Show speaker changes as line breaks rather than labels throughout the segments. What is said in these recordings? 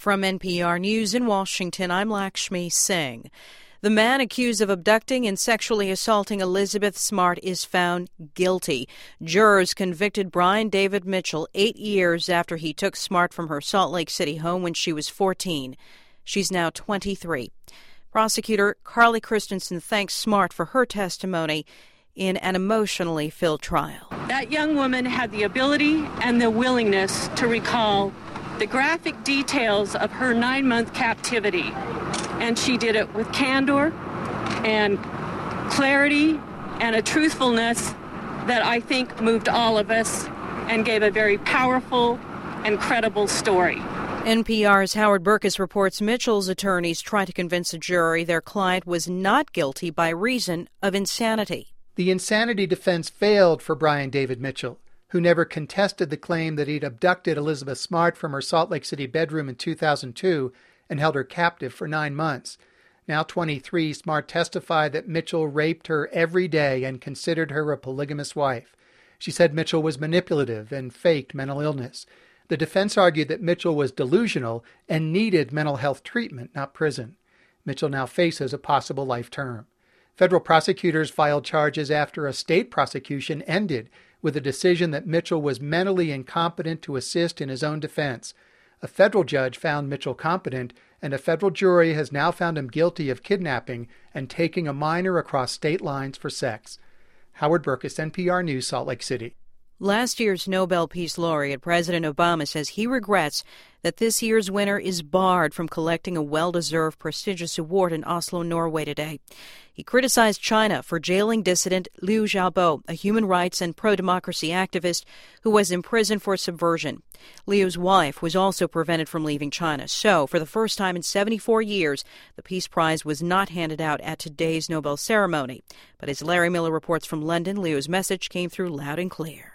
From NPR News in Washington, I'm Lakshmi Singh. The man accused of abducting and sexually assaulting Elizabeth Smart is found guilty. Jurors convicted Brian David Mitchell 8 years after he took Smart from her Salt Lake City home when she was 14. She's now 23. Prosecutor Carly Christensen thanks Smart for her testimony in an emotionally filled trial.
That young woman had the ability and the willingness to recall the graphic details of her 9-month captivity. And she did it with candor and clarity and a truthfulness that I think moved all of us and gave a very powerful and credible story.
NPR's Howard Burkus reports Mitchell's attorneys tried to convince a jury their client was not guilty by reason of insanity.
The insanity defense failed for Brian David Mitchell, who never contested the claim that he'd abducted Elizabeth Smart from her Salt Lake City bedroom in 2002 and held her captive for 9 months. Now 23, Smart testified that Mitchell raped her every day and considered her a polygamous wife. She said Mitchell was manipulative and faked mental illness. The defense argued that Mitchell was delusional and needed mental health treatment, not prison. Mitchell now faces a possible life term. Federal prosecutors filed charges after a state prosecution ended with a decision that Mitchell was mentally incompetent to assist in his own defense. A federal judge found Mitchell competent, and a federal jury has now found him guilty of kidnapping and taking a minor across state lines for sex. Howard Burkus, NPR News, Salt Lake City.
Last year's Nobel Peace Laureate President Obama says he regrets that this year's winner is barred from collecting a well-deserved prestigious award in Oslo, Norway today. He criticized China for jailing dissident Liu Xiaobo, a human rights and pro-democracy activist who was imprisoned for subversion. Liu's wife was also prevented from leaving China. So, for the first time in 74 years, the Peace Prize was not handed out at today's Nobel ceremony. But as Larry Miller reports from London, Liu's message came through loud and clear.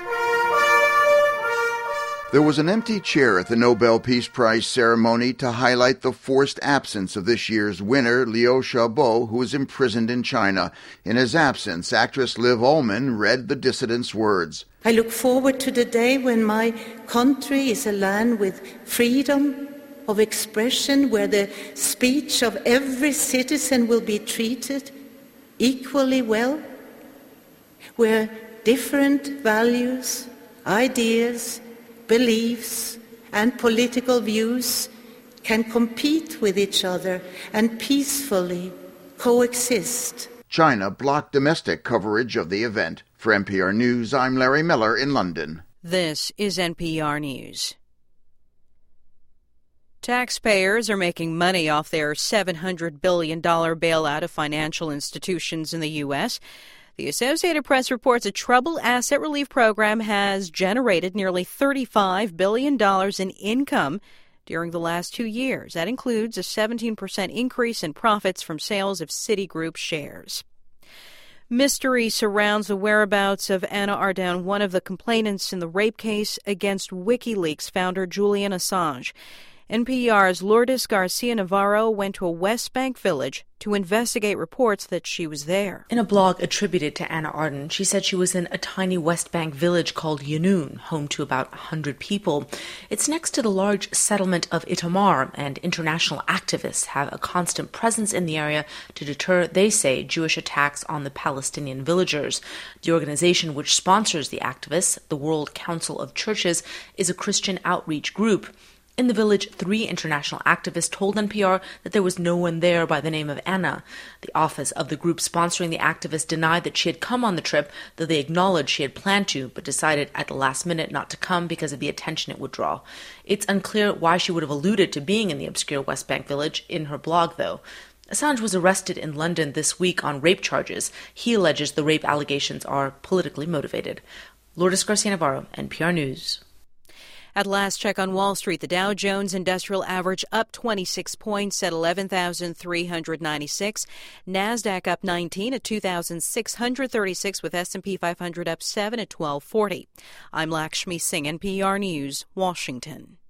There was an empty chair at the Nobel Peace Prize ceremony to highlight the forced absence of this year's winner, Liu Xiaobo, who is imprisoned in China. In his absence, actress Liv Ullmann read the dissident's words.
I look forward to the day when my country is a land with freedom of expression, where the speech of every citizen will be treated equally well, where different values, ideas, beliefs and political views can compete with each other and peacefully coexist.
China blocked domestic coverage of the event. For NPR News, I'm Larry Miller in London.
This is NPR News. Taxpayers are making money off their $700 billion bailout of financial institutions in the U.S. The Associated Press reports a troubled asset relief program has generated nearly $35 billion in income during the last 2 years. That includes a 17% increase in profits from sales of Citigroup shares. Mystery surrounds the whereabouts of Anna Ardern, one of the complainants in the rape case against WikiLeaks founder Julian Assange. NPR's Lourdes Garcia Navarro went to a West Bank village to investigate reports that she was there.
In a blog attributed to Anna Ardern, she said she was in a tiny West Bank village called Yanoun, home to about 100 people. It's next to the large settlement of Itamar, and international activists have a constant presence in the area to deter, they say, Jewish attacks on the Palestinian villagers. The organization which sponsors the activists, the World Council of Churches, is a Christian outreach group. In the village, 3 international activists told NPR that there was no one there by the name of Anna. The office of the group sponsoring the activists denied that she had come on the trip, though they acknowledged she had planned to, but decided at the last minute not to come because of the attention it would draw. It's unclear why she would have alluded to being in the obscure West Bank village in her blog, though. Assange was arrested in London this week on rape charges. He alleges the rape allegations are politically motivated. Lourdes Garcia Navarro, NPR News.
At last check on Wall Street, the Dow Jones Industrial Average up 26 points at 11,396. NASDAQ up 19 at 2,636, with S&P 500 up 7 at 1240. I'm Lakshmi Singh, NPR News, Washington.